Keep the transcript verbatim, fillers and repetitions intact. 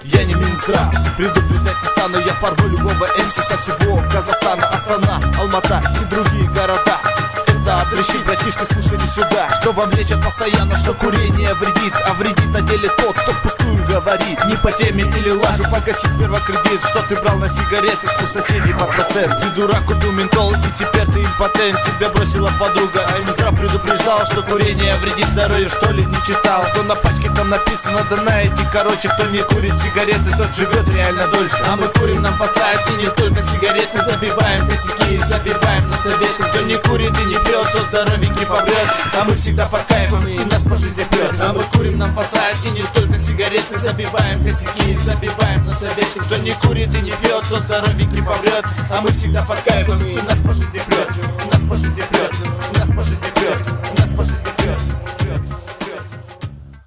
я не Минздрав. Предупреждать не стану, я порву любого эм си со всего Казахстана, Астана, Алмата и другие города. Это дрыщи, братишки, слушайте сюда, что вам лечат постоянно, что курение вредит, а вредит на деле тот, кто пустую говорит. Не по теме или лажу, погаси сперва кредит, что ты брал на сигареты у соседей под процент. Ты дурак, купил ментол, и теперь ты импотент. Тебя бросила подруга, а Минздрав предупреждал, что курение вредит здоровью, что ли не читал? Что на пачке там написано, да на эти, короче, кто не курит сигареты, тот живет реально дольше. А мы курим, нам посрать, и не только сигареты, забиваем косяки, забиваем на советы. Кто не курит и не пьет, тот здоровенький помрет. А мы всегда под кайфом, и нас по жизни прет. А мы курим, нам посрать, и не только сигареты, забиваем косяки, забиваем на советы. Кто не курит и не пьет, тот здоровенький помрет. А мы всегда под кайфом,